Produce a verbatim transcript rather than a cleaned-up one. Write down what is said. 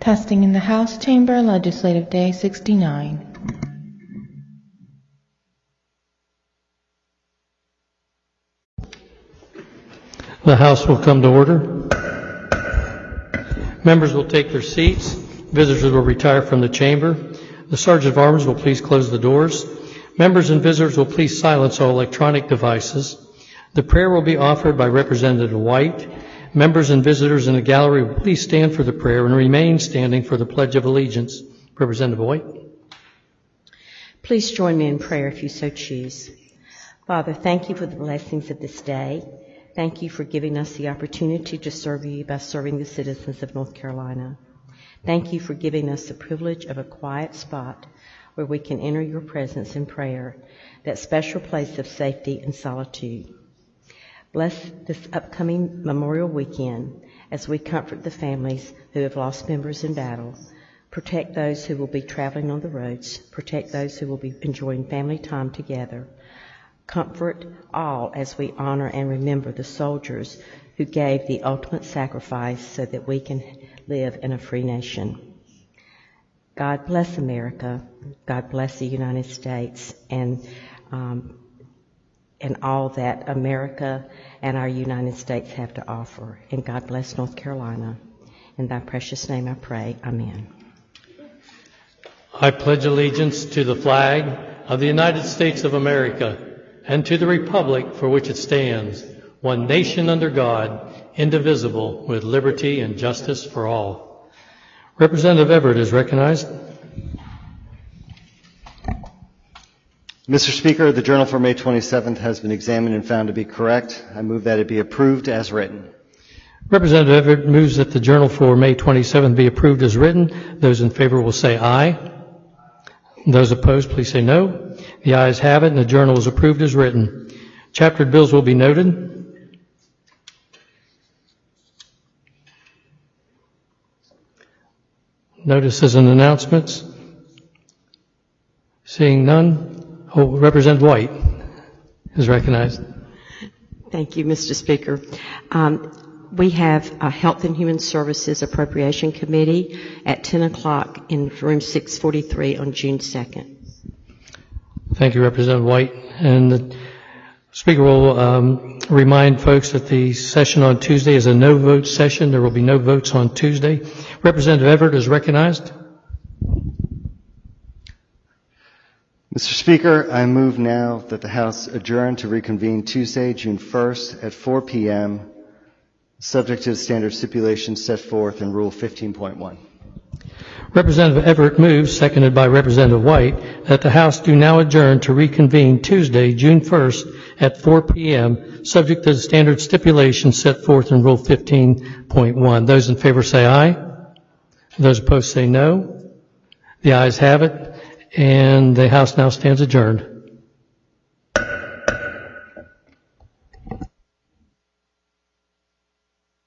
Testing in the House Chamber, Legislative Day sixty-nine. The House will come to order. Members will take their seats. Visitors will retire from the chamber. The Sergeant of Arms will please close the doors. Members and visitors will please silence all electronic devices. The prayer will be offered by Representative White. Members and visitors in the gallery will please stand for the prayer and remain standing for the Pledge of Allegiance. Representative White. Please join me in prayer if you so choose. Father, thank you for the blessings of this day. Thank you for giving us the opportunity to serve you by serving the citizens of North Carolina. Thank you for giving us the privilege of a quiet spot where we can enter your presence in prayer, that special place of safety and solitude. Bless this upcoming Memorial Weekend as we comfort the families who have lost members in battle. Protect those who will be traveling on the roads. Protect those who will be enjoying family time together. Comfort all as we honor and remember the soldiers who gave the ultimate sacrifice so that we can live in a free nation. God bless America. God bless the United States and um, and all that America and our United States have to offer. And God bless North Carolina. In thy precious name I pray. Amen. I pledge allegiance to the flag of the United States of America and to the republic for which it stands, one nation under God, indivisible, with liberty and justice for all. Representative Everett is recognized. Mister Speaker, the Journal for May twenty-seventh has been examined and found to be correct. I move that it be approved as written. Representative Everett moves that the Journal for May twenty-seventh be approved as written. Those in favor will say aye. Those opposed, please say no. The ayes have it, and the Journal is approved as written. Chaptered bills will be noted. Notices and announcements. Seeing none. Oh, Representative White is recognized. Thank you, Mister Speaker. Um, we have a Health and Human Services Appropriation Committee at ten o'clock in room six forty-three on June second. Thank you, Representative White. And the Speaker will um, remind folks that the session on Tuesday is a no-vote session. There will be no votes on Tuesday. Representative Everett is recognized. Mister Speaker, I move now that the House adjourn to reconvene Tuesday, June first at four p.m., subject to the standard stipulations set forth in Rule fifteen point one. Representative Everett moves, seconded by Representative White, that the House do now adjourn to reconvene Tuesday, June first at four p.m., subject to the standard stipulations set forth in Rule fifteen point one. Those in favor say aye. Those opposed say no. The ayes have it, and the House now stands adjourned.